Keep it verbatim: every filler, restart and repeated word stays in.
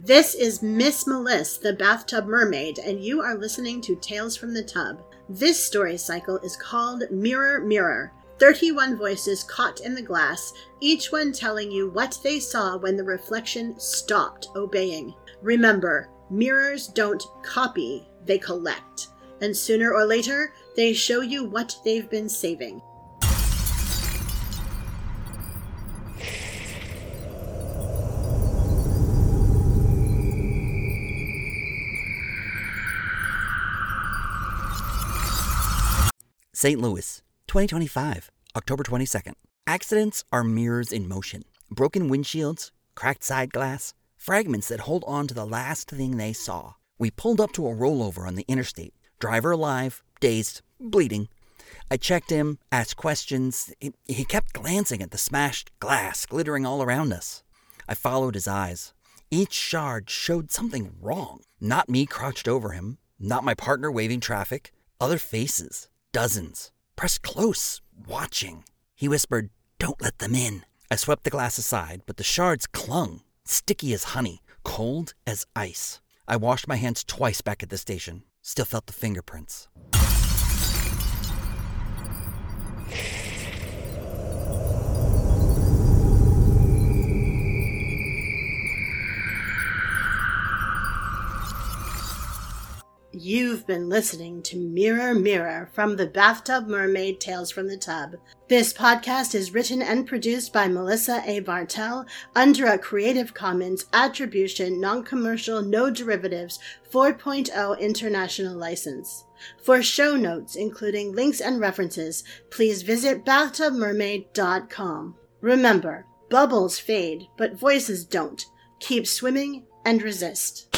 This is Miss Melissa, the Bathtub Mermaid, and you are listening to Tales from the Tub. This story cycle is called Mirror, Mirror. thirty-one voices caught in the glass, each one telling you what they saw when the reflection stopped obeying. Remember, mirrors don't copy, they collect. And sooner or later, they show you what they've been saving. Saint Louis, twenty twenty-five, October twenty-second. Accidents are mirrors in motion. Broken windshields, cracked side glass, fragments that hold on to the last thing they saw. We pulled up to a rollover on the interstate. Driver alive, dazed, bleeding. I checked him, asked questions. He, he kept glancing at the smashed glass glittering all around us. I followed his eyes. Each shard showed something wrong. Not me crouched over him. Not my partner waving traffic. Other faces. Dozens. Pressed close, watching. He whispered, "Don't let them in." I swept the glass aside, but the shards clung, sticky as honey, cold as ice. I washed my hands twice back at the station. Still felt the fingerprints. You've been listening to Mirror, Mirror from the Bathtub Mermaid Tales from the Tub. This podcast is written and produced by Melissa A. Bartell under a Creative Commons Attribution, Non-Commercial, No Derivatives four point oh International License. For show notes, including links and references, please visit bathtub mermaid dot com. Remember, bubbles fade, but voices don't. Keep swimming and resist.